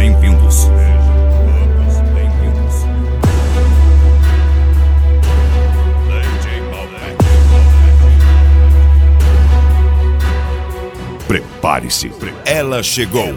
bem-vindos. Prepare-se. Ela chegou.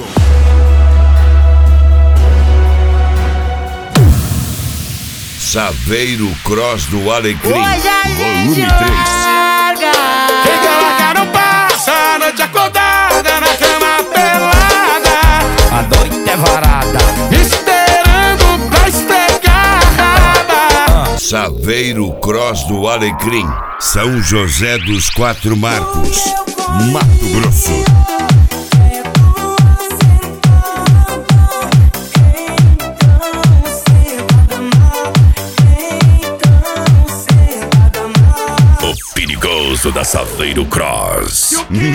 Saveiro Cross do Alecrim. Hoje a Volume gente 3. larga. Quem quer largar não passa a noite acordada na cama pelada. A noite é varada. Esperando pra esfregar a raba. Saveiro Cross do Alecrim. São José dos Quatro Marcos, Mato Grosso. O perigoso da Saveiro Cross.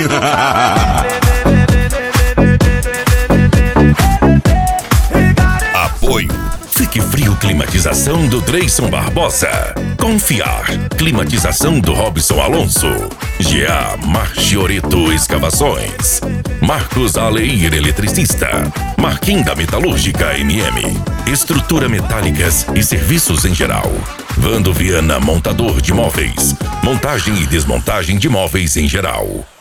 Apoio. Fique Frio Climatização do Dreyson Barbosa. Confiar. Climatização do Robson Alonso. GA Marchioreto Escavações. Marcos Aleir Eletricista. Marquim da Metalúrgica MM. Estrutura metálicas e serviços em geral. Vando Viana Montador de Móveis. Montagem e desmontagem de móveis em geral.